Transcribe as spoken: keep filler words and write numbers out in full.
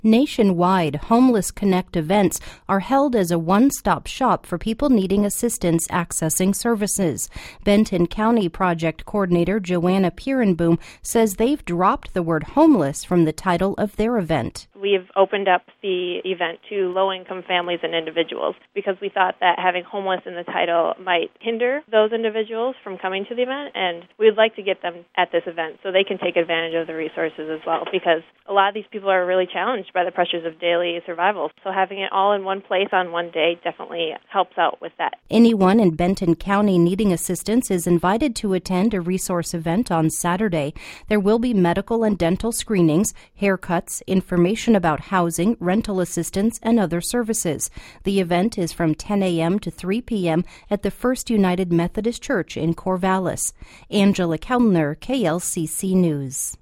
Nationwide, Homeless Connect events are held as a one-stop shop for people needing assistance accessing services. Benton County Project Coordinator Joanna Pierenboom says they've dropped the word homeless from the title of their event. We've opened up the event to low-income families and individuals because we thought that having homeless in the title might hinder those individuals from coming to the event, and we'd like to get them at this event so they can take advantage of the resources as well, because a lot of these people are really challenged by the pressures of daily survival. So having it all in one place on one day definitely helps out with that. Anyone in Benton County needing assistance is invited to attend a resource event on Saturday. There will be medical and dental screenings, haircuts, information about housing, rental assistance, and other services. The event is from ten a.m. to three p.m. at the First United Methodist Church in Corvallis. Angela Kellner, K L C C News.